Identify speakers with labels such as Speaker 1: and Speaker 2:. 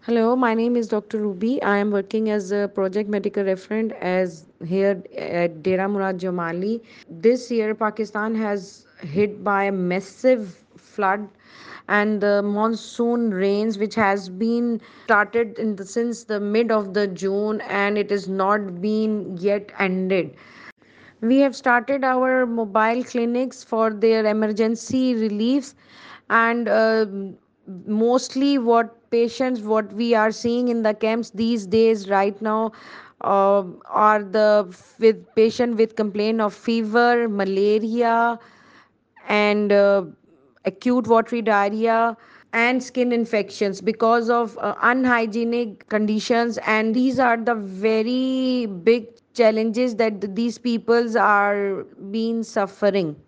Speaker 1: Hello, my name is Dr. Ruby. I am working as a project medical referent as here at Dera Murad Jamali. This year, Pakistan has hit by a massive flood and the monsoon rains, which has been started since the mid of the June, and it is not been yet ended. We have started our mobile clinics for their emergency reliefs, and mostly what we are seeing in the camps these days right now are the with patient with complaint of fever, malaria, and acute watery diarrhea and skin infections because of unhygienic conditions, and these are the very big challenges that these peoples are being suffering.